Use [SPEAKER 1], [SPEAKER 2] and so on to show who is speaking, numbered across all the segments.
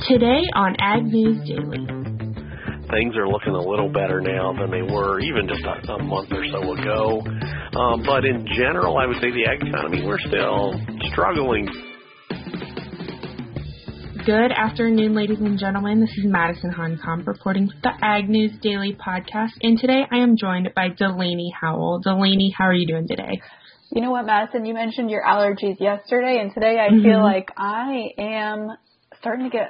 [SPEAKER 1] Today on Ag News Daily.
[SPEAKER 2] Things are looking a little better now than they were even just a month or so ago. But in general, I would say the ag economy, we're still struggling.
[SPEAKER 1] Good afternoon, ladies and gentlemen. This is Madison Honkamp reporting for the Ag News Daily podcast. And today I am joined by Delaney Howell. Delaney, how are you doing today?
[SPEAKER 3] You know what, Madison? You mentioned your allergies yesterday, and today I feel like I am starting to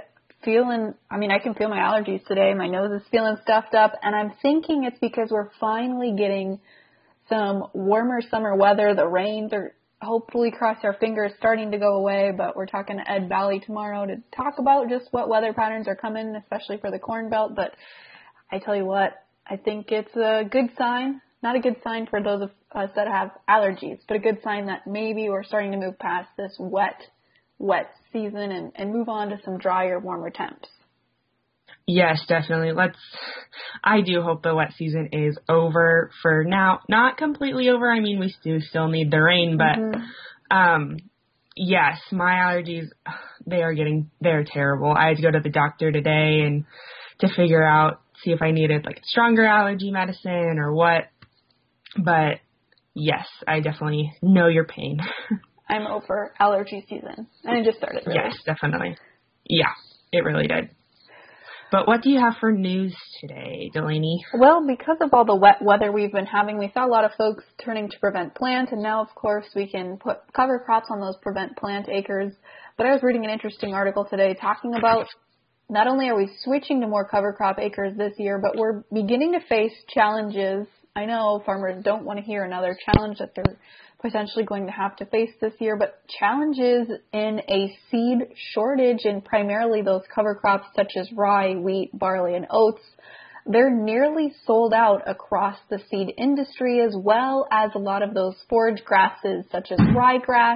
[SPEAKER 3] I can feel my allergies today. My nose is feeling stuffed up, and I'm thinking it's because we're finally getting some warmer summer weather. The rains are hopefully, cross our fingers, starting to go away, but we're talking to Ed Valley tomorrow to talk about just what weather patterns are coming, especially for the Corn Belt. But I tell you what, I think it's a good sign. Not a good sign for those of us that have allergies, but a good sign that maybe we're starting to move past this wet season and move on to some drier, warmer temps.
[SPEAKER 1] Yes, definitely. I do hope the wet season is over for now. Not completely over. I mean, we do still need the rain, but yes, my allergies, they're terrible. I had to go to the doctor today and to see if I needed like stronger allergy medicine or what. But yes, I definitely know your pain.
[SPEAKER 3] I'm over allergy season. And it just started, really.
[SPEAKER 1] Yes, definitely. Yeah, it really did. But what do you have for news today, Delaney?
[SPEAKER 3] Well, because of all the wet weather we've been having, we saw a lot of folks turning to prevent plant, and now, of course, we can put cover crops on those prevent plant acres. But I was reading an interesting article today talking about not only are we switching to more cover crop acres this year, but we're beginning to face challenges. I know farmers don't want to hear another challenge that they're potentially going to have to face this year, but challenges in a seed shortage in primarily those cover crops such as rye, wheat, barley, and oats. They're nearly sold out across the seed industry, as well as a lot of those forage grasses such as ryegrass,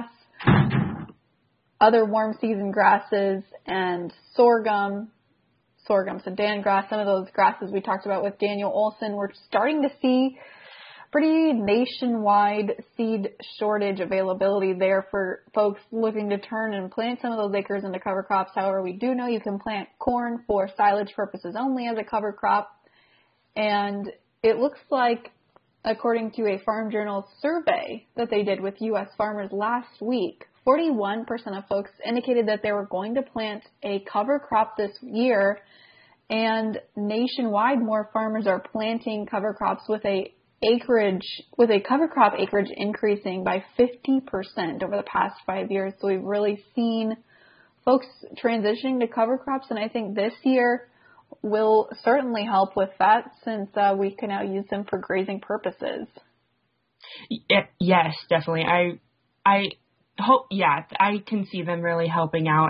[SPEAKER 3] other warm season grasses, and sorghum, sudan grass, some of those grasses we talked about with Daniel Olson. We're starting to see pretty nationwide seed shortage availability there for folks looking to turn and plant some of those acres into cover crops. However, we do know you can plant corn for silage purposes only as a cover crop. And it looks like, according to a Farm Journal survey that they did with U.S. farmers last week, 41% of folks indicated that they were going to plant a cover crop this year. And nationwide, more farmers are planting cover crops with a cover crop acreage increasing by 50% over the past 5 years. So we've really seen folks transitioning to cover crops, and I think this year will certainly help with that since we can now use them for grazing purposes.
[SPEAKER 1] Yes, definitely. I hope, I can see them really helping out.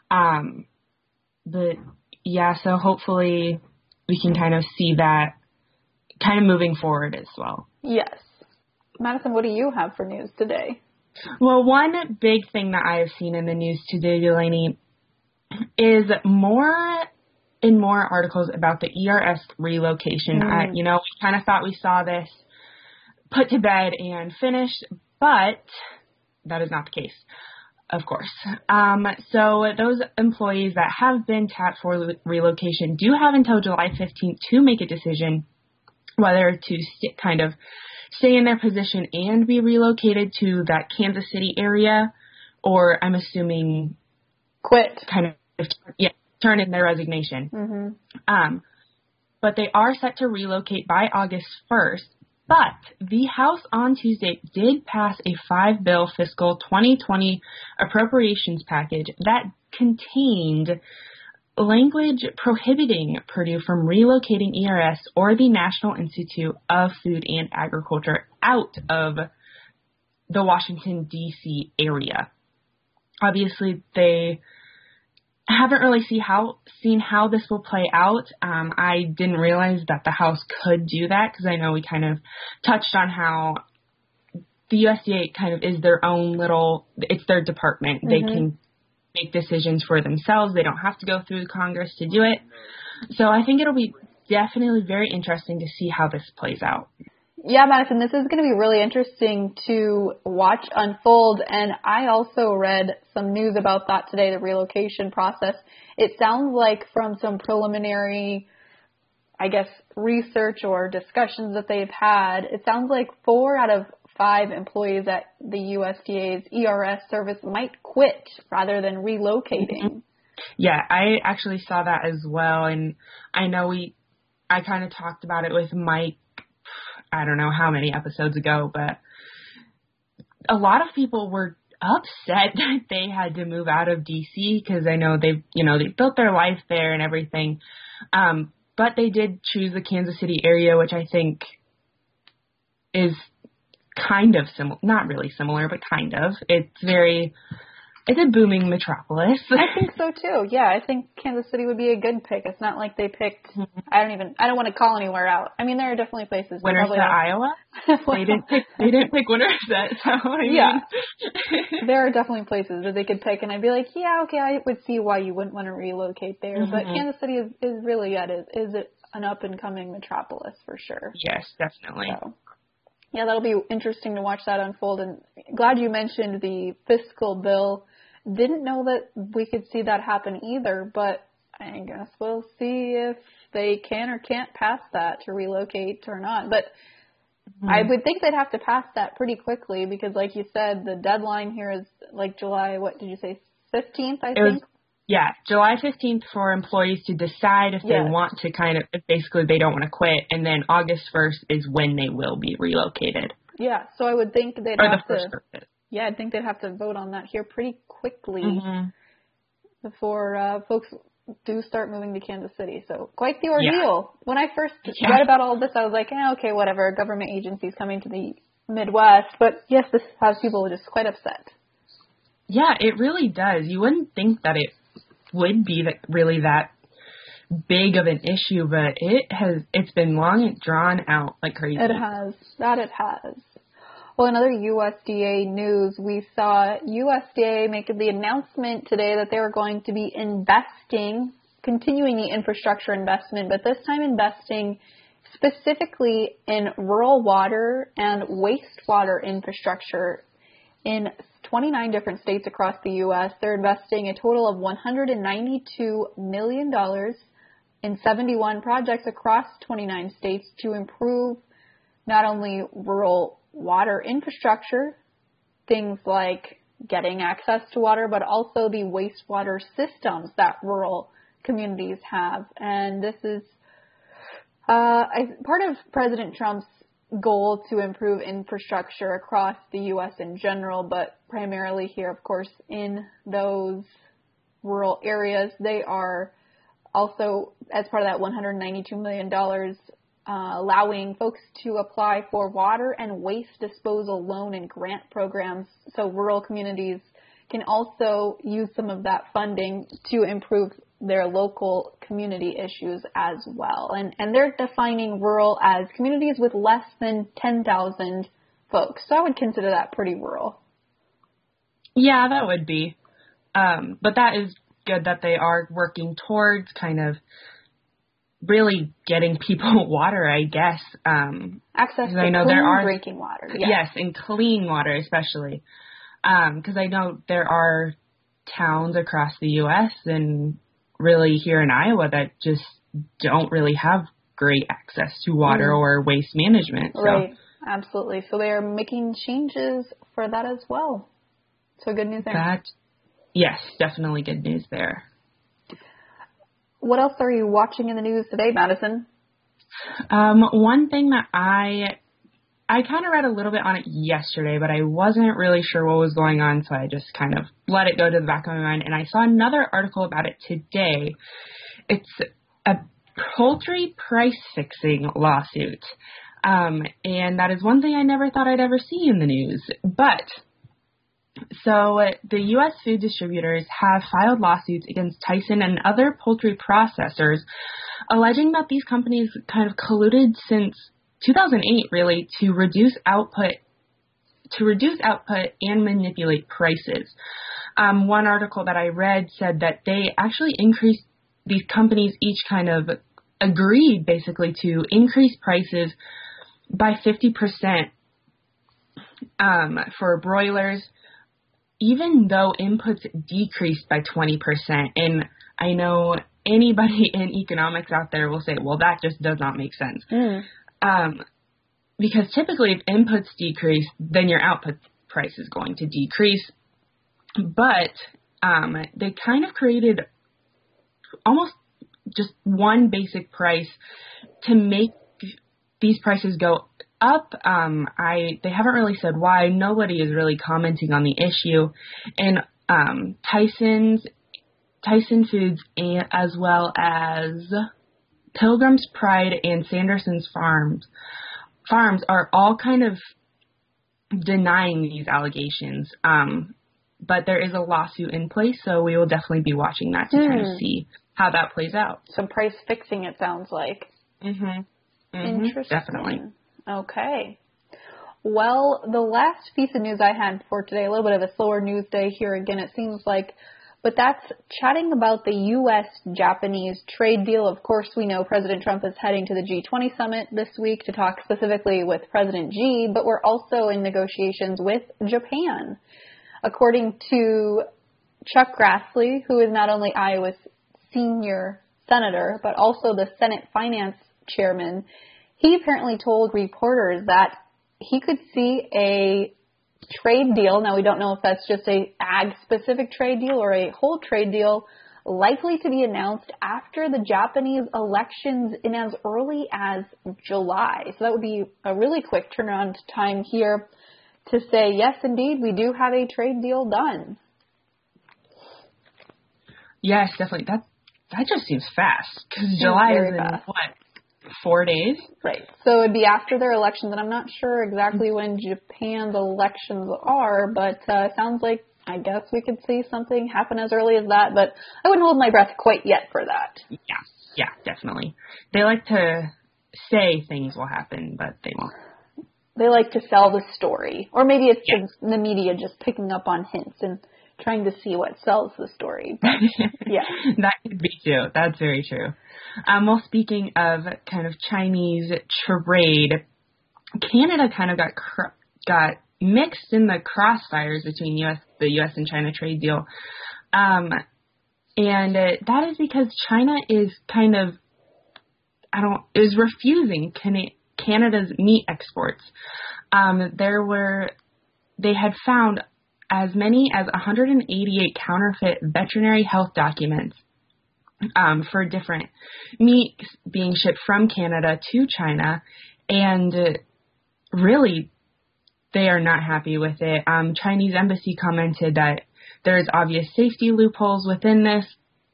[SPEAKER 1] But yeah, so hopefully we can kind of see that kind of moving forward as well.
[SPEAKER 3] Yes. Madison, what do you have for news today?
[SPEAKER 1] Well, one big thing that I have seen in the news today, Delaney, is more articles about the ERS relocation. We kind of thought we saw this put to bed and finished, but that is not the case, of course. So those employees that have been tapped for relocation do have until July 15th to make a decision whether to stay in their position and be relocated to that Kansas City area, or I'm assuming
[SPEAKER 3] quit,
[SPEAKER 1] turn in their resignation. But they are set to relocate by August 1st. But the House on Tuesday did pass a 5-bill fiscal 2020 appropriations package that contained language prohibiting Purdue from relocating ERS or the National Institute of Food and Agriculture out of the Washington, D.C. area. Obviously, they haven't really seen how this will play out. I didn't realize that the House could do that because I know we kind of touched on how the USDA kind of is their own it's their department. They can make decisions for themselves. They don't have to go through Congress to do it. So I think it'll be definitely very interesting to see how this plays out.
[SPEAKER 3] Yeah, Madison, this is going to be really interesting to watch unfold. And I also read some news about that today, the relocation process. It sounds like from some preliminary, I guess, research or discussions that they've had, it sounds like 4 out of 5 employees at the USDA's ERS service might quit rather than relocating.
[SPEAKER 1] Yeah, I actually saw that as well. And I know I kind of talked about it with Mike, I don't know how many episodes ago, but a lot of people were upset that they had to move out of DC because I know they built their life there and everything. But they did choose the Kansas City area, which I think is kind of similar, not really similar, but kind of. It's a booming metropolis.
[SPEAKER 3] I think so too. Yeah, I think Kansas City would be a good pick. It's not like they picked, I don't want to call anywhere out. I mean, there are definitely places.
[SPEAKER 1] Winterset, Iowa? They didn't pick Winterset, so I mean.
[SPEAKER 3] Yeah. There are definitely places that they could pick, and I'd be like, yeah, okay, I would see why you wouldn't want to relocate there. Mm-hmm. But Kansas City is really is an up-and-coming metropolis for sure.
[SPEAKER 1] Yes, definitely.
[SPEAKER 3] So, yeah, that'll be interesting to watch that unfold. And glad you mentioned the fiscal bill. Didn't know that we could see that happen either, but I guess we'll see if they can or can't pass that to relocate or not. But I would think they'd have to pass that pretty quickly because, like you said, the deadline here is like July, what did you say, 15th, I think?
[SPEAKER 1] Yeah, July 15th for employees to decide if they want to basically they don't want to quit, and then August 1st is when they will be relocated.
[SPEAKER 3] Yeah, so I would think they'd
[SPEAKER 1] have to.
[SPEAKER 3] Yeah, I think they'd have to vote on that here pretty quickly before folks do start moving to Kansas City. So quite the ordeal. Yeah. When I first read about all this, I was like, okay, whatever, government agencies coming to the Midwest. But yes, this has people just quite upset.
[SPEAKER 1] Yeah, it really does. You wouldn't think that it would be really that big of an issue, but it's been long and drawn out like crazy.
[SPEAKER 3] It has. It has. Well, in other USDA news, we saw USDA make the announcement today that they were going to be continuing the infrastructure investment, but this time investing specifically in rural water and wastewater infrastructure in 29 different states across the U.S. They're investing a total of $192 million in 71 projects across 29 states to improve not only rural water infrastructure, things like getting access to water, but also the wastewater systems that rural communities have. And this is part of President Trump's goal to improve infrastructure across the U.S. in general, but primarily here, of course, in those rural areas. They are also, as part of that $192 million, allowing folks to apply for water and waste disposal loan and grant programs so rural communities can also use some of that funding to improve their local community issues as well. And they're defining rural as communities with less than 10,000 folks. So I would consider that pretty rural.
[SPEAKER 1] Yeah, that would be. But that is good that they are working towards kind of really getting people water, I guess.
[SPEAKER 3] Access to clean drinking water.
[SPEAKER 1] Yes, and clean water especially. Because I know there are towns across the U.S. and really here in Iowa that just don't really have great access to water or waste management. So.
[SPEAKER 3] Right, absolutely. So they are making changes for that as well. So good news there.
[SPEAKER 1] Yes, definitely good news there.
[SPEAKER 3] What else are you watching in the news today, Madison?
[SPEAKER 1] One thing that I kind of read a little bit on it yesterday, but I wasn't really sure what was going on, so I just kind of let it go to the back of my mind. And I saw another article about it today. It's a poultry price fixing lawsuit. And that is one thing I never thought I'd ever see in the news. But so the U.S. food distributors have filed lawsuits against Tyson and other poultry processors, alleging that these companies kind of colluded since 2008, really, to reduce output and manipulate prices. One article that I read said that they actually these companies each kind of agreed basically to increase prices by 50% for broilers, even though inputs decreased by 20%. And I know anybody in economics out there will say, well, that just does not make sense. Because typically if inputs decrease, then your output price is going to decrease. But they kind of created almost just one basic price to make these prices go up. They haven't really said why. Nobody is really commenting on the issue. And Tyson Foods, and as well as Pilgrim's Pride and Sanderson's Farms are all kind of denying these allegations. But there is a lawsuit in place, so we will definitely be watching that to kind of see how that plays out.
[SPEAKER 3] Some price fixing, it sounds like. Interesting.
[SPEAKER 1] Definitely.
[SPEAKER 3] Okay. Well, the last piece of news I had for today, a little bit of a slower news day here again, it seems like, but that's chatting about the U.S.-Japanese trade deal. Of course, we know President Trump is heading to the G20 summit this week to talk specifically with President Xi, but we're also in negotiations with Japan. According to Chuck Grassley, who is not only Iowa's senior senator, but also the Senate Finance Chairman, he apparently told reporters that he could see a trade deal. Now, we don't know if that's just a ag-specific trade deal or a whole trade deal, likely to be announced after the Japanese elections in as early as July. So that would be a really quick turnaround time here to say, yes, indeed, we do have a trade deal done.
[SPEAKER 1] Yes, definitely. That just seems fast, because July is in, what, 4 days?
[SPEAKER 3] Right. So it would be after their elections, and I'm not sure exactly when Japan's elections are, but sounds like, I guess we could see something happen as early as that, but I wouldn't hold my breath quite yet for that.
[SPEAKER 1] Yeah, definitely. They like to say things will happen, but they won't.
[SPEAKER 3] They like to sell the story. Or maybe it's just the media just picking up on hints and trying to see what sells the story. But, yeah.
[SPEAKER 1] That could be true. That's very true. Well, speaking of kind of Chinese trade, Canada kind of got mixed in the crossfires between the U.S. and China trade deal. And that is because China is kind of, is refusing Canada's meat exports. They had found as many as 188 counterfeit veterinary health documents for different meat being shipped from Canada to China, and really they are not happy with it. Chinese embassy commented that there's obvious safety loopholes within this,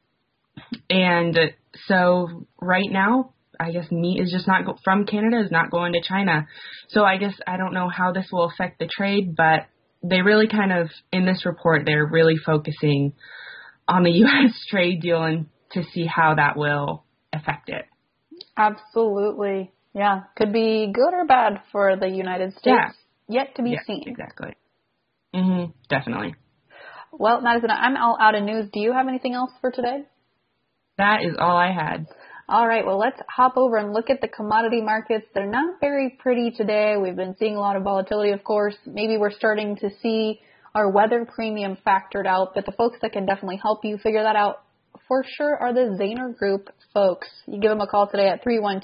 [SPEAKER 1] and so right now, I guess meat is just not from Canada is not going to China. So I guess I don't know how this will affect the trade, but they really kind of, in this report, they're really focusing on the U.S. trade deal and to see how that will affect it.
[SPEAKER 3] Absolutely. Yeah. Could be good or bad for the United States.
[SPEAKER 1] Yeah.
[SPEAKER 3] Yet to be seen.
[SPEAKER 1] Exactly. Definitely.
[SPEAKER 3] Well, Madison, I'm all out of news. Do you have anything else for today?
[SPEAKER 1] That is all I had.
[SPEAKER 3] All right, well, let's hop over and look at the commodity markets. They're not very pretty today. We've been seeing a lot of volatility, of course. Maybe we're starting to see our weather premium factored out, but the folks that can definitely help you figure that out for sure are the Zaner Group folks. You give them a call today at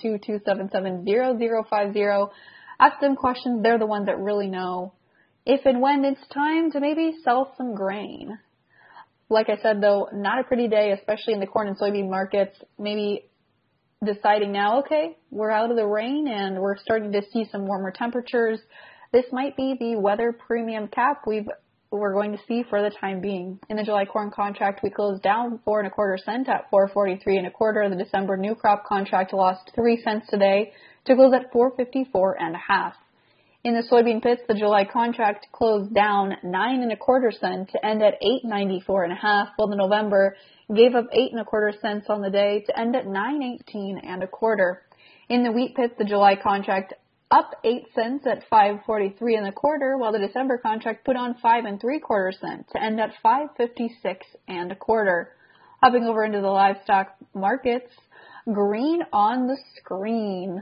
[SPEAKER 3] 312-277-0050. Ask them questions. They're the ones that really know if and when it's time to maybe sell some grain. Like I said, though, not a pretty day, especially in the corn and soybean markets. Maybe deciding now, okay, we're out of the rain and we're starting to see some warmer temperatures. This might be the weather premium cap we're going to see for the time being. In the July corn contract, we closed down 4 1/4 cents at 4.43 1/4. The December new crop contract lost 3 cents today to close at 4.54 1/2. In the soybean pits, the July contract closed down 9 1/4 cents to end at 8.94 1/2, while the November gave up 8 1/4 cents on the day to end at 9.18 1/4. In the wheat pits, the July contract up 8 cents at 5.43 1/4, while the December contract put on 5 3/4 cents to end at 5.56 1/4. Hopping over into the livestock markets, green on the screen.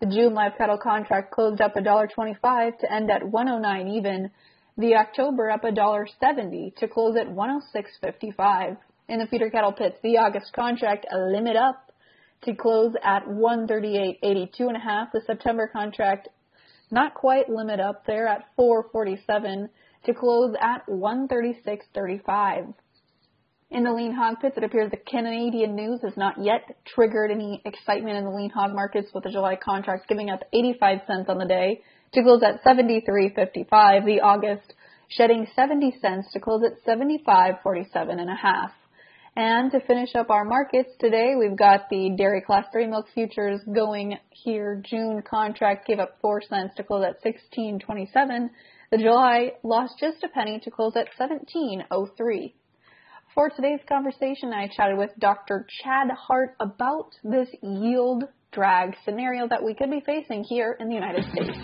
[SPEAKER 3] The June live cattle contract closed up $1.25 to end at $109 even. The October up $1.70 to close at $106.55. In the feeder cattle pits, the August contract a limit up to close at $138.82.5. The September contract not quite limit up there at $447 to close at $136.35. In the lean hog pits, it appears the Canadian news has not yet triggered any excitement in the lean hog markets, with the July contract giving up 85 cents on the day to close at $73.55. The August shedding 70 cents to close at $75.47.5. And to finish up our markets today, we've got the dairy class 3 milk futures going here. June contract gave up 4 cents to close at $16.27. The July lost just a penny to close at $17.03. For today's conversation, I chatted with Dr. Chad Hart about this yield drag scenario that we could be facing here in the United States.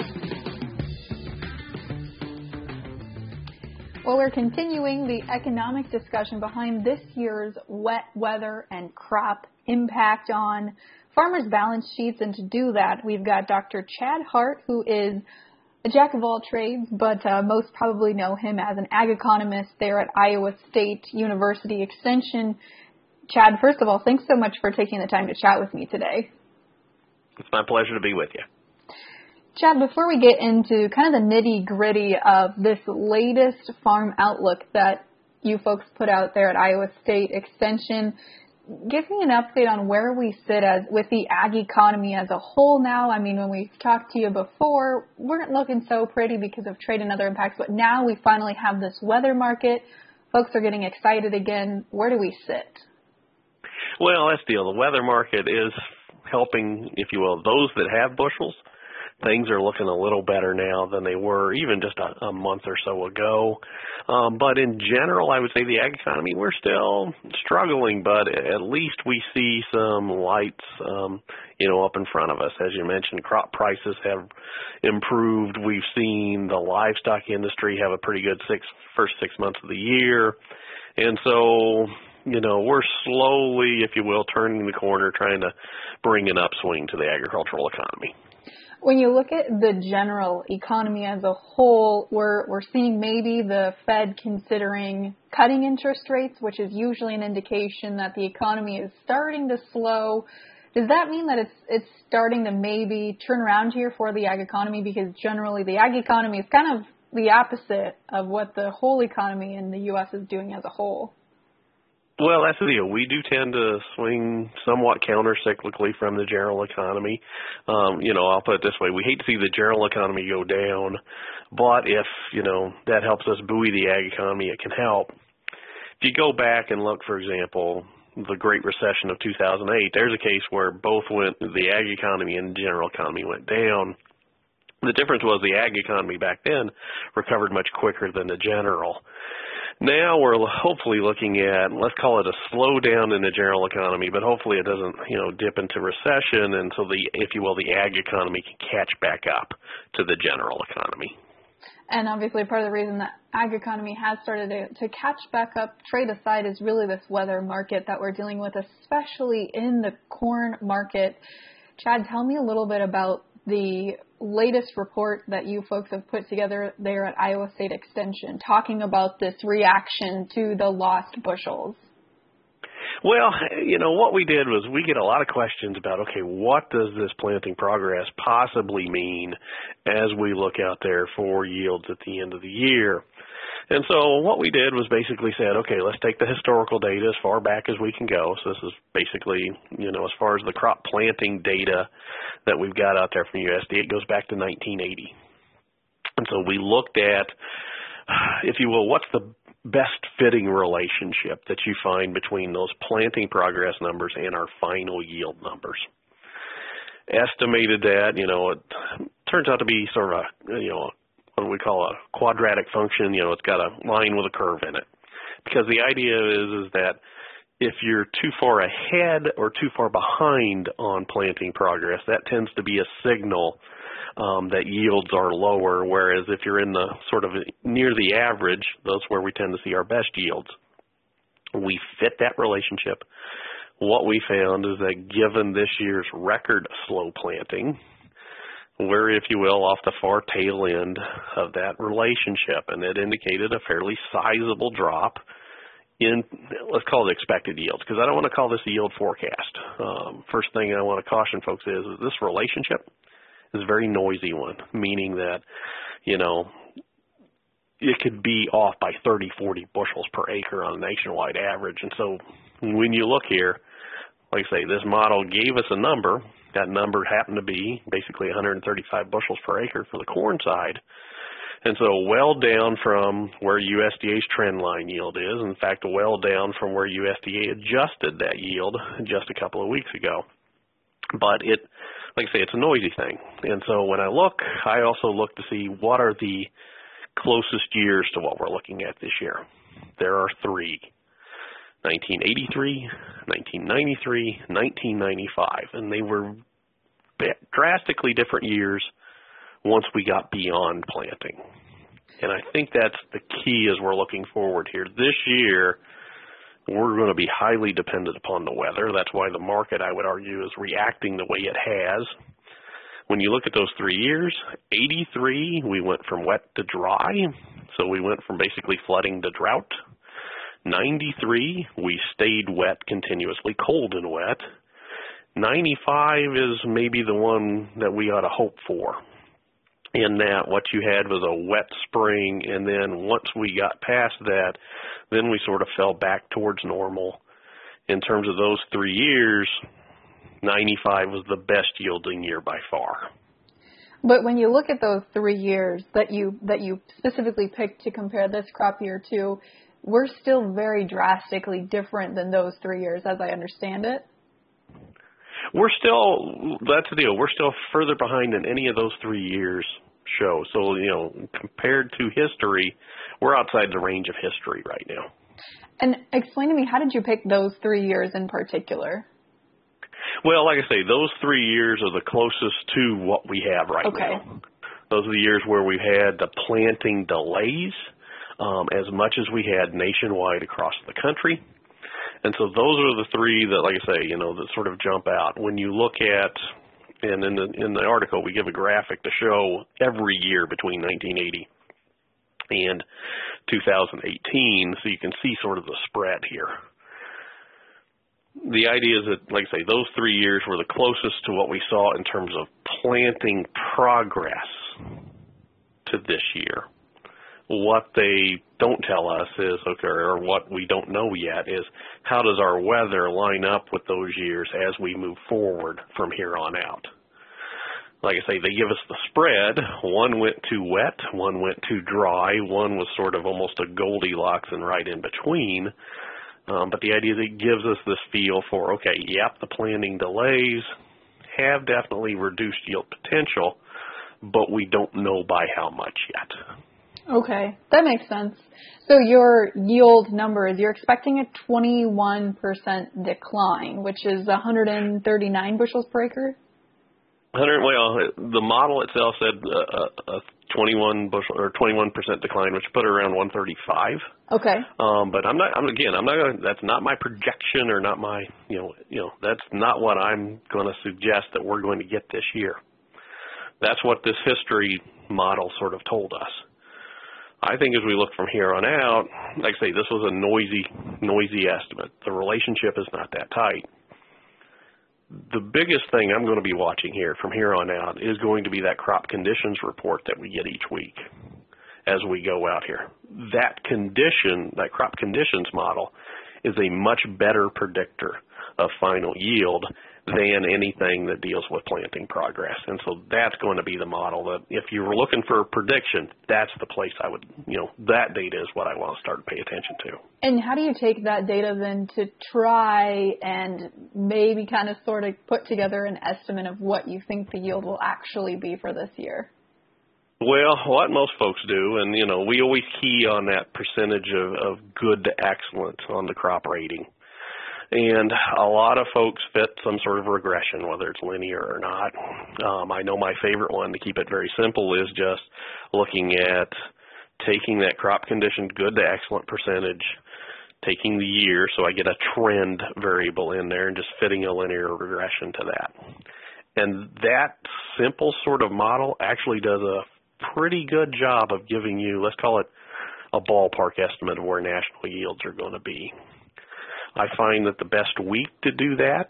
[SPEAKER 3] Well, we're continuing the economic discussion behind this year's wet weather and crop impact on farmers' balance sheets. And to do that, we've got Dr. Chad Hart, who is a jack of all trades, but most probably know him as an ag economist there at Iowa State University Extension. Chad, first of all, thanks so much for taking the time to chat with me today.
[SPEAKER 2] It's my pleasure to be with you.
[SPEAKER 3] Chad, before we get into kind of the nitty-gritty of this latest farm outlook that you folks put out there at Iowa State Extension, give me an update on where we sit as with the ag economy as a whole now. I mean, when we talked to you before, weren't looking so pretty because of trade and other impacts, but now we finally have this weather market. Folks are getting excited again. Where do we sit?
[SPEAKER 2] Well, that's the deal. The weather market is helping, if you will, those that have bushels. Things are looking a little better now than they were even just a month or so ago. But in general, I would say the ag economy, we're still struggling, but at least we see some lights, up in front of us. As you mentioned, crop prices have improved. We've seen the livestock industry have a pretty good first 6 months of the year. And so, we're slowly, if you will, turning the corner, trying to bring an upswing to the agricultural economy.
[SPEAKER 3] When you look at the general economy as a whole, we're seeing maybe the Fed considering cutting interest rates, which is usually an indication that the economy is starting to slow. Does that mean that it's starting to maybe turn around here for the ag economy? Because generally the ag economy is kind of the opposite of what the whole economy in the U.S. is doing as a whole.
[SPEAKER 2] Well, that's the deal. We do tend to swing somewhat counter-cyclically from the general economy. I'll put it this way. We hate to see the general economy go down, but if, that helps us buoy the ag economy, it can help. If you go back and look, for example, the Great Recession of 2008, there's a case where both the ag economy and the general economy went down. The difference was the ag economy back then recovered much quicker than the general. Now we're hopefully looking at, let's call it a slowdown in the general economy, but hopefully it doesn't, dip into recession, and so the ag economy can catch back up to the general economy.
[SPEAKER 3] And obviously part of the reason that ag economy has started to catch back up, trade aside, is really this weather market that we're dealing with, especially in the corn market. Chad, tell me a little bit about the latest report that you folks have put together there at Iowa State Extension, talking about this reaction to the lost bushels.
[SPEAKER 2] Well, what we did was we get a lot of questions about, okay, what does this planting progress possibly mean as we look out there for yields at the end of the year? And so what we did was basically said, okay, let's take the historical data as far back as we can go. So this is basically, as far as the crop planting data that we've got out there from USDA, it goes back to 1980. And so we looked at, if you will, what's the best fitting relationship that you find between those planting progress numbers and our final yield numbers. Estimated that, it turns out to be sort of what we call a quadratic function. It's got a line with a curve in it. Because the idea is that if you're too far ahead or too far behind on planting progress, that tends to be a signal that yields are lower, whereas if you're in the sort of near the average, that's where we tend to see our best yields. We fit that relationship. What we found is that given this year's record slow planting, we're, if you will, off the far tail end of that relationship, and it indicated a fairly sizable drop in, let's call it expected yields, because I don't want to call this a yield forecast. First thing I want to caution folks is this relationship is a very noisy one, meaning that, it could be off by 30, 40 bushels per acre on a nationwide average. And so when you look here, like I say, this model gave us a number. That number happened to be basically 135 bushels per acre for the corn side. And so well down from where USDA's trend line yield is. In fact, well down from where USDA adjusted that yield just a couple of weeks ago. But it, like I say, it's a noisy thing. And so when I look, I also look to see what are the closest years to what we're looking at this year. There are three: 1983, 1993, 1995, and they were drastically different years once we got beyond planting. And I think that's the key as we're looking forward here. This year, we're going to be highly dependent upon the weather. That's why the market, I would argue, is reacting the way it has. When you look at those 3 years, 83, we went from wet to dry. So we went from basically flooding to drought. 93, we stayed wet continuously, cold and wet. 95 is maybe the one that we ought to hope for, in that what you had was a wet spring, and then once we got past that, then we sort of fell back towards normal. In terms of those 3 years, 95 was the best yielding year by far.
[SPEAKER 3] But when you look at those 3 years that you specifically picked to compare this crop year to, we're still very drastically different than those 3 years, as I understand it.
[SPEAKER 2] That's the deal. We're still further behind than any of those 3 years show. So, compared to history, we're outside the range of history right now.
[SPEAKER 3] And explain to me, how did you pick those 3 years in particular?
[SPEAKER 2] Well, like I say, those 3 years are the closest to what we have right now. Those are the years where we've had the planting delays as much as we had nationwide across the country. And so those are the three that, like I say, that sort of jump out. When you look at, and in the article we give a graphic to show every year between 1980 and 2018, so you can see sort of the spread here. The idea is that, like I say, those 3 years were the closest to what we saw in terms of planting progress to this year. What they don't tell us is, or what we don't know yet is, how does our weather line up with those years as we move forward from here on out? Like I say, they give us the spread. One went too wet, one went too dry, one was sort of almost a Goldilocks and right in between. But the idea is it gives us this feel for, okay, yep, the planting delays have definitely reduced yield potential, but we don't know by how much yet.
[SPEAKER 3] Okay, that makes sense. So your yield numbers, you're expecting a 21% decline, which is 139 bushels per acre?
[SPEAKER 2] Well, the model itself said a 21% decline, which put it around 135.
[SPEAKER 3] Okay.
[SPEAKER 2] But I'm not gonna, that's not my projection or not my, that's not what I'm going to suggest that we're going to get this year. That's what this history model sort of told us. I think as we look from here on out, like I say, this was a noisy estimate. The relationship is not that tight. The biggest thing I'm going to be watching here from here on out is going to be that crop conditions report that we get each week as we go out here. That crop conditions model is a much better predictor of final yield than anything that deals with planting progress. And so that's going to be the model that if you were looking for a prediction, that's the place I would, that data is what I want to start to pay attention to.
[SPEAKER 3] And how do you take that data then to try and maybe kind of sort of put together an estimate of what you think the yield will actually be for this year?
[SPEAKER 2] Well, what most folks do, and, we always key on that percentage of good to excellent on the crop rating. And a lot of folks fit some sort of regression, whether it's linear or not. I know my favorite one, to keep it very simple, is just looking at taking that crop condition good to excellent percentage, taking the year, so I get a trend variable in there, and just fitting a linear regression to that. And that simple sort of model actually does a pretty good job of giving you, let's call it, a ballpark estimate of where national yields are going to be. I find that the best week to do that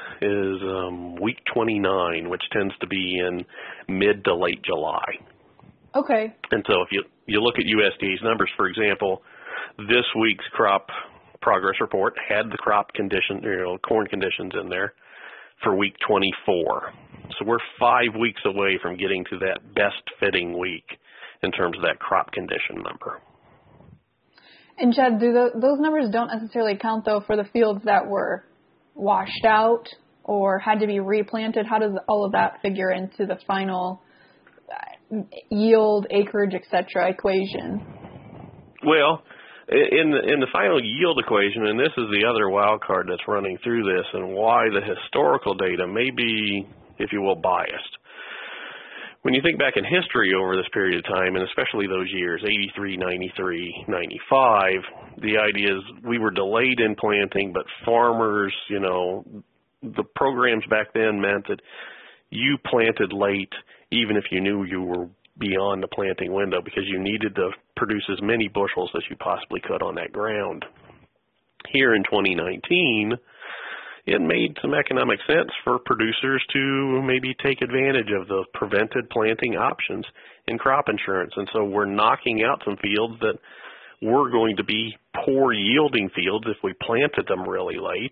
[SPEAKER 2] is week 29, which tends to be in mid to late July.
[SPEAKER 3] Okay.
[SPEAKER 2] And so if you look at USDA's numbers, for example, this week's crop progress report had the crop condition, corn conditions in there for week 24. So we're 5 weeks away from getting to that best fitting week in terms of that crop condition number.
[SPEAKER 3] And Chad, those numbers don't necessarily account, though, for the fields that were washed out or had to be replanted? How does all of that figure into the final yield, acreage, et cetera, equation?
[SPEAKER 2] Well, in the final yield equation, and this is the other wild card that's running through this and why the historical data may be, if you will, biased. When you think back in history over this period of time, and especially those years, 83, 93, 95, the idea is we were delayed in planting, but farmers, the programs back then meant that you planted late even if you knew you were beyond the planting window because you needed to produce as many bushels as you possibly could on that ground. Here in 2019, it made some economic sense for producers to maybe take advantage of the prevented planting options in crop insurance. And so we're knocking out some fields that were going to be poor yielding fields if we planted them really late.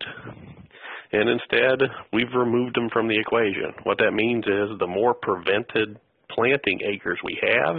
[SPEAKER 2] And instead, we've removed them from the equation. What that means is the more prevented planting acres we have,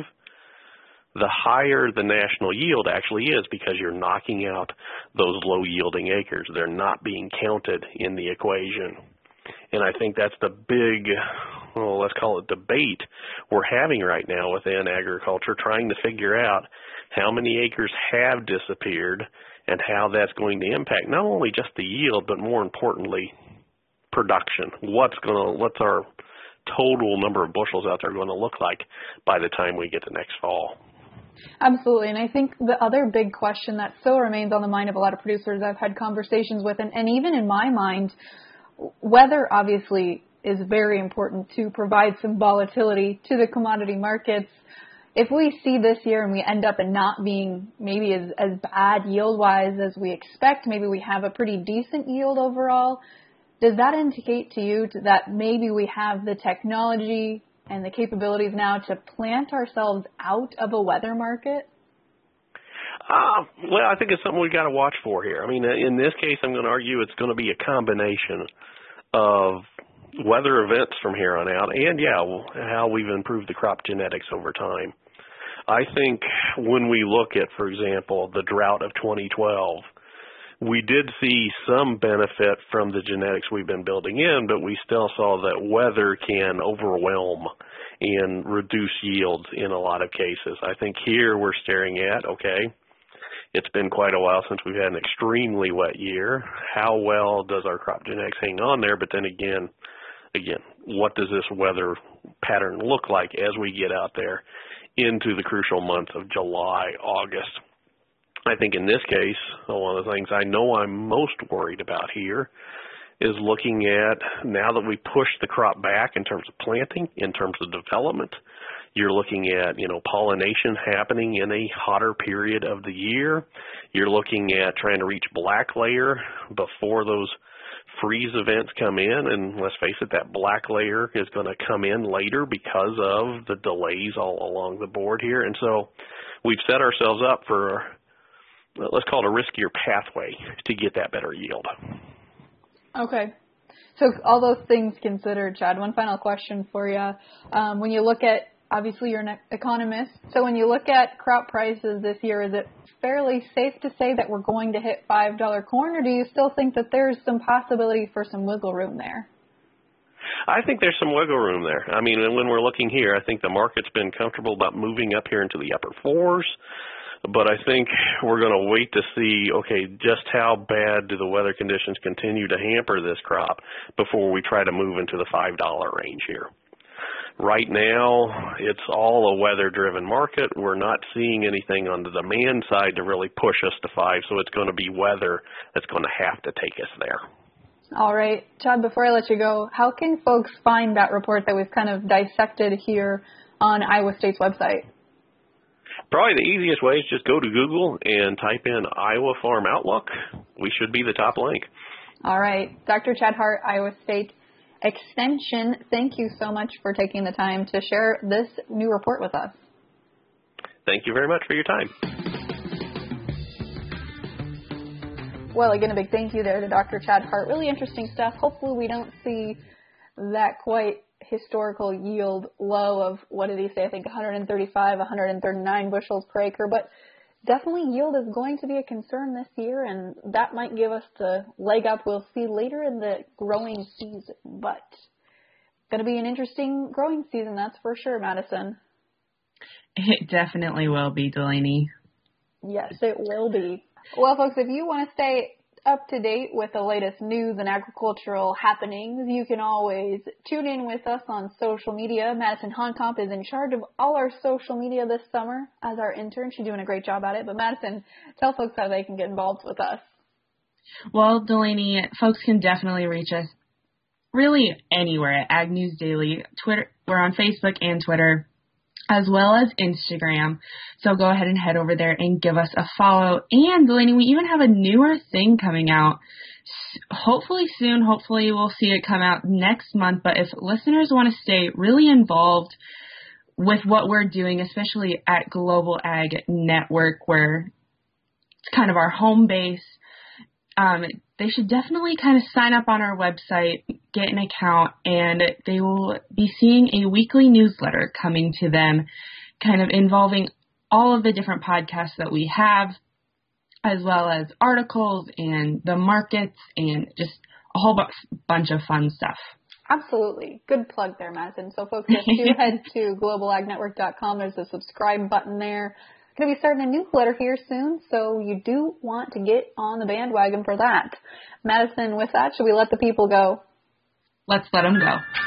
[SPEAKER 2] the higher the national yield actually is because you're knocking out those low-yielding acres. They're not being counted in the equation. And I think that's the big, let's call it debate we're having right now within agriculture, trying to figure out how many acres have disappeared and how that's going to impact not only just the yield, but more importantly, production. What's our total number of bushels out there going to look like by the time we get to next fall?
[SPEAKER 3] Absolutely. And I think the other big question that still remains on the mind of a lot of producers I've had conversations with, and even in my mind, weather obviously is very important to provide some volatility to the commodity markets. If we see this year and we end up in not being maybe as bad yield-wise as we expect, maybe we have a pretty decent yield overall, does that indicate to you that maybe we have the technology and the capabilities now to plant ourselves out of a weather market?
[SPEAKER 2] Well, I think it's something we've got to watch for here. I mean, in this case, I'm going to argue it's going to be a combination of weather events from here on out and, how we've improved the crop genetics over time. I think when we look at, for example, the drought of 2012, we did see some benefit from the genetics we've been building in, but we still saw that weather can overwhelm and reduce yields in a lot of cases. I think here we're staring at, it's been quite a while since we've had an extremely wet year. How well does our crop genetics hang on there? But then again, what does this weather pattern look like as we get out there into the crucial months of July, August? I think in this case, one of the things I know I'm most worried about here is looking at now that we push the crop back in terms of planting, in terms of development, you're looking at, pollination happening in a hotter period of the year. You're looking at trying to reach black layer before those freeze events come in, and let's face it, that black layer is going to come in later because of the delays all along the board here. And so we've set ourselves up for, let's call it a riskier pathway to get that better yield.
[SPEAKER 3] Okay. So all those things considered, Chad, one final question for you. When you look at, obviously you're an economist, so when you look at crop prices this year, is it fairly safe to say that we're going to hit $5 corn, or do you still think that there's some possibility for some wiggle room there?
[SPEAKER 2] I think there's some wiggle room there. I mean, when we're looking here, I think the market's been comfortable about moving up here into the upper fours. But I think we're going to wait to see, just how bad do the weather conditions continue to hamper this crop before we try to move into the $5 range here. Right now, it's all a weather-driven market. We're not seeing anything on the demand side to really push us to 5, so it's going to be weather that's going to have to take us there.
[SPEAKER 3] All right. Chad, before I let you go, how can folks find that report that we've kind of dissected here on Iowa State's website?
[SPEAKER 2] Probably the easiest way is just go to Google and type in Iowa Farm Outlook. We should be the top link.
[SPEAKER 3] All right. Dr. Chad Hart, Iowa State Extension, thank you so much for taking the time to share this new report with us.
[SPEAKER 2] Thank you very much for your time.
[SPEAKER 3] Well, again, a big thank you there to Dr. Chad Hart. Really interesting stuff. Hopefully we don't see that quite historical yield low of, what did he say, I think 135, 139 bushels per acre. But definitely yield is going to be a concern this year, and that might give us the leg up we'll see later in the growing season. But going to be an interesting growing season, that's for sure, Madison.
[SPEAKER 1] It definitely will be, Delaney.
[SPEAKER 3] Yes, it will be. Well, folks, if you want to stay up to date with the latest news and agricultural happenings, you can always tune in with us on social media. Madison Honkamp is in charge of all our social media this summer as our intern. She's doing a great job at it. But Madison, tell folks how they can get involved with us.
[SPEAKER 1] Well, Delaney, folks can definitely reach us really anywhere at Ag News Daily. Twitter, we're on Facebook and Twitter, as well as Instagram. So go ahead and head over there and give us a follow. And Delaney, we even have a newer thing coming out. Hopefully soon. Hopefully we'll see it come out next month. But if listeners want to stay really involved with what we're doing, especially at Global Ag Network, where it's kind of our home base, they should definitely kind of sign up on our website, get an account, and they will be seeing a weekly newsletter coming to them, kind of involving all of the different podcasts that we have, as well as articles and the markets and just a whole bunch of fun stuff.
[SPEAKER 3] Absolutely. Good plug there, Madison. So folks, if you head to globalagnetwork.com, there's a subscribe button there. Going to be starting a newsletter here soon, so you do want to get on the bandwagon for that. Madison, with that, should we let the people go?
[SPEAKER 1] Let's let them go.